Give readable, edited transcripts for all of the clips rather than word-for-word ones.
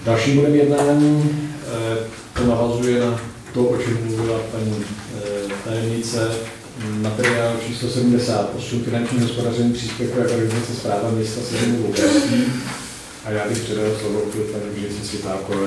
Dalším bodem jednání to navazuje na to, o čem mluvila paní tajemnice, materiál číslo 78, finanční hospodaření příspěvkové organizace Správa města Sezimovou Ústí. A já bych předal slovo paní Břice Světákové.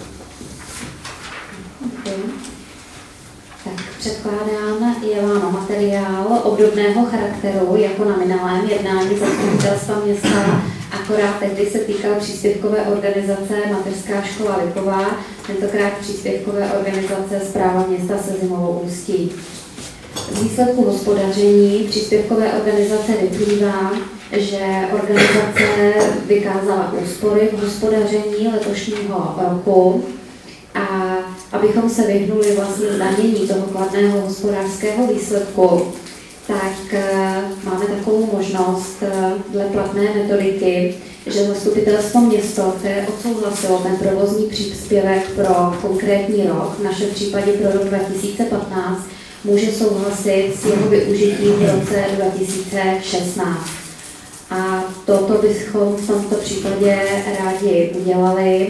Tak předkládám je vám materiál obdobného charakteru jako na minulém jednání zastupitelstva města, akorát tehdy se týkal příspěvkové organizace Mateřská škola Lipová, tentokrát příspěvkové organizace Správa města Sezimovou Ústí. Z výsledku hospodaření příspěvkové organizace vyplývá, že organizace vykázala úspory v hospodaření letošního roku a abychom se vyhnuli vlastně zdanění toho kladného hospodářského výsledku, tak máme takovou možnost dle platné metodiky, že zastupitelstvo město, které odsouhlasilo ten provozní příspěvek pro konkrétní rok, v našem případě pro rok 2015, může souhlasit s jeho využitím v roce 2016. A toto bychom v tomto případě rádi udělali.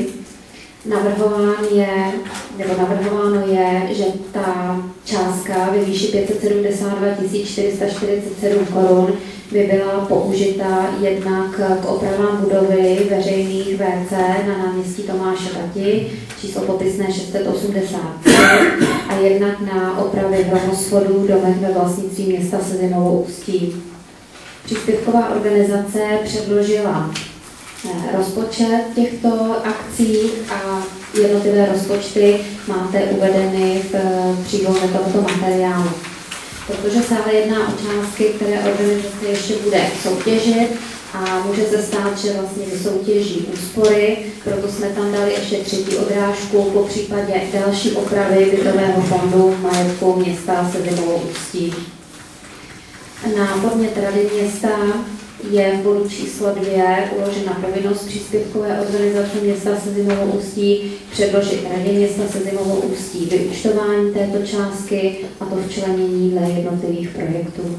Navrhováno je, že ta částka ve výši 572 447 korun by byla použita jednak k opravám budovy veřejných WC na náměstí Tomáše Bati, číslo popisné 683, a jednak na opravy hromosvodů v domech ve vlastnictví města Sezimovou Ústí. Příspěvková organizace předložila rozpočet těchto akcí a jednotlivé rozpočty máte uvedeny v příloze tohoto materiálu. Protože se ale jedná o částky, které organizace ještě bude soutěžit a může se stát, že vlastně vysoutěží úspory, proto jsme tam dali ještě třetí odrážku, po případě další opravy bytového fondu majetku města Sezimovou Ústí. Na podnět Rady města je v bodu číslo 2 uložena povinnost příspěvkové organizace města Sezimovou Ústí předložit Radě města Sezimovou Ústí vyúčtování této částky, a to včlenění dle jednotlivých projektů.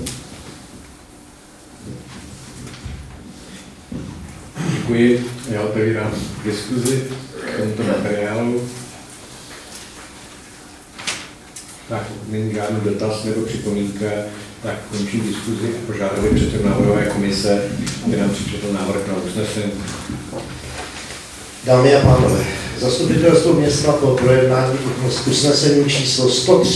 Děkuji. Já otevírám diskuzi k tomuto materiálu. Tak, není žádný dotaz nebo připomínka, tak končí diskuzi a požádali předsedu návrhové komise, aby nám přečetl návrh na usnesení. Dámy a pánové, zastupitelstvo města po projednání usnesení číslo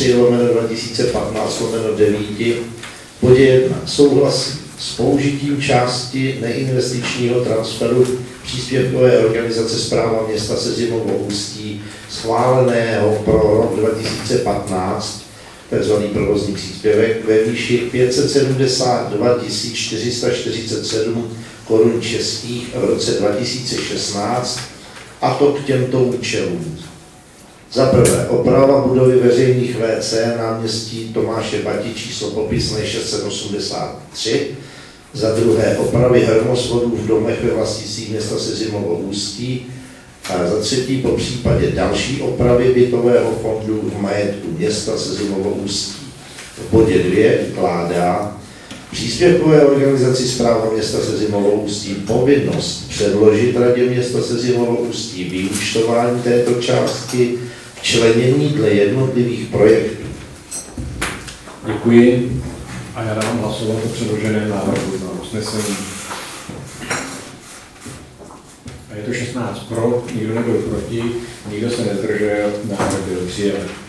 103/2015/9 bodě 1 souhlasí s použitím části neinvestičního transferu příspěvkové organizace Správa města Sezimovou Ústí schváleného pro rok 2015, tzv. Provozní příspěvek, ve výši 572 447 korun českých v roce 2016, a to k těmto účelům. Za prvé, oprava budovy veřejných WC náměstí Tomáše Bati, číslo popisné 683. Za druhé, opravy hromosvodů v domech ve vlastnictví města Sezimovou Ústí. A za třetí, po případě další opravy bytového fondu v majetku města Sezimovou Ústí. V bodě 2 ukládá příspěvkové organizaci Správa města Sezimovou Ústí povinnost předložit Radě města Sezimovou Ústí vyúčtování této částky, včlenění dle jednotlivých projektů. Děkuji a já dávám hlasovat o předloženém návrhu na usnesení. A je to 16 pro, nikdo nebyl proti, nikdo se nezdržel, návrh byl přijat.